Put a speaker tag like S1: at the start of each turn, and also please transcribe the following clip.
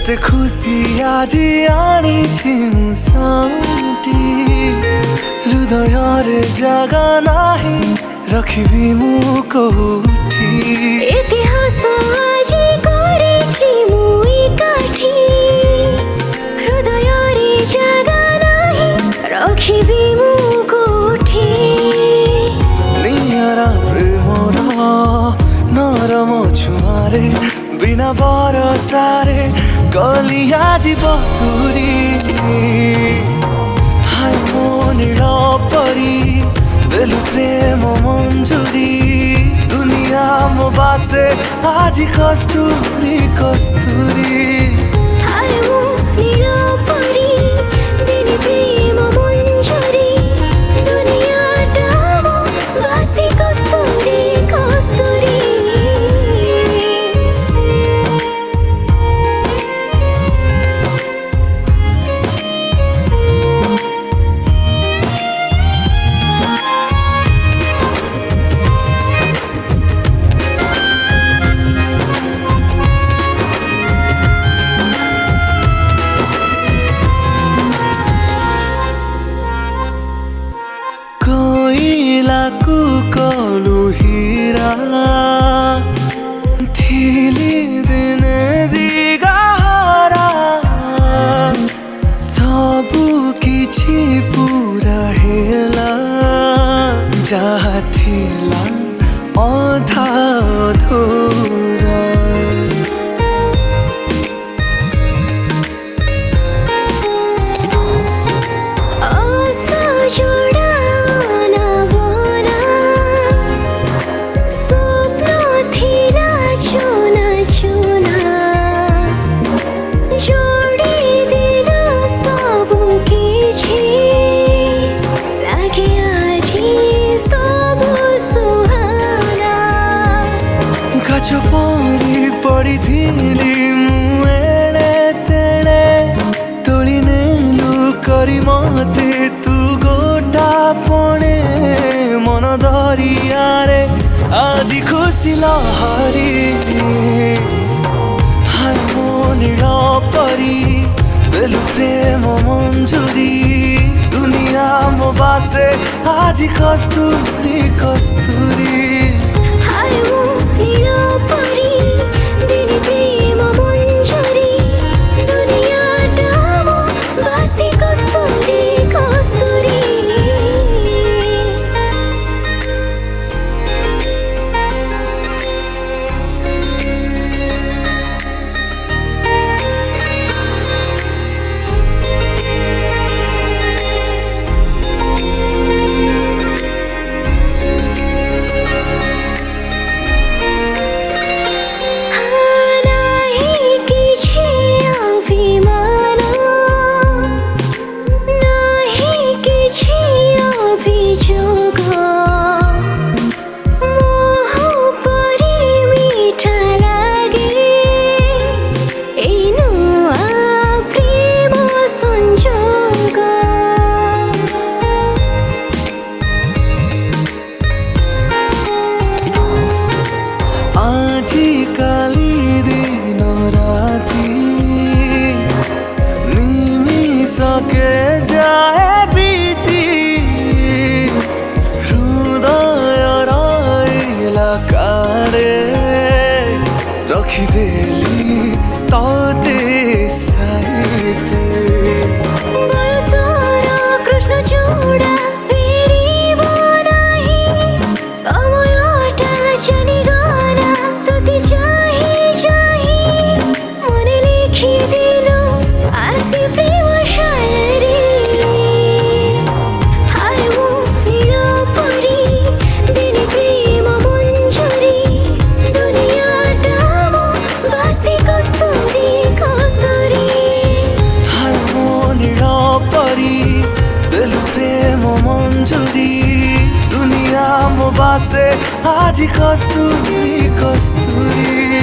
S1: କେତେ ଖୁସି ଆଜି ଆଣିଛି ମୁଁ ସାଉଁଟି ହୃଦୟରେ ଜାଗା ନାହିଁ ରଖିବି ମୁଁ କୋଉଠି
S2: ଇତିହାସ ଆଜି କରିଛି ମୁଁ ଏକାଠି ହୃଦୟରେ ଜାଗା ନାହିଁ ରଖିବି ମୁଁ କୋଉଠି
S1: ନିଆରା ପ୍ରେମର ନରମ ଛୁଆଁରେ ବିନା ବରସାରେ କଲିଆ ଯିବ ତୁରି ହାୟ ମୋ ନୀଳ ପରି ଦେଲୁ ପ୍ରେମ ମଞ୍ଜୁରୀ ଦୁନିଆ ମୋ ବାସେ ଆଜି କସ୍ତୁରୀ କସ୍ତୁରୀ
S2: ହାୟ ମୋ ନୀଳ ପରି ଦେଲି ପ୍ରେମ ମଞ୍ଜୁରୀ ଦୁନିଆଟା ମୋ ବାସେ କସ୍ତୁରୀ କସ୍ତୁରୀ
S1: कोइलाको कलु हीरा थिली दिने दिगारा सबु किछि पूरा हेला जहाँ थिला अधा अधूरा गछ परी पड़ी थिली मु एणे तेणे तोली नेलु करी मते तू गोटा पणे मन दरियारे आजी खुशी लहरी हाय मो नील परी देलु प्रेम मंजूरी दुनिया मो बासे आजी कस्तूरी कस्तूरी
S2: हाय मो नील परी देली प्रेम मंजूरी दुनियाटा मो बासे कस्तूरी कस्तूरी
S1: काली दिन राती निमिषके जाए बीती हृदय रहिला कारे रखिदेली तते साइते
S2: बयसर कृष्ण चूड़ा फेरिब नाही समयटा चलिगला तति चाही चाही मने लिखिदिलु आसी प्रेम शायरी हाय मो नील परी देली प्रेम मंजूरी दुनियाटा मो बासे कस्तूरी कस्तूरी
S1: हाय मो नील परी देलु प्रेम मंजूरी दुनिया मो बासे आजी कस्तूरी कस्तूरी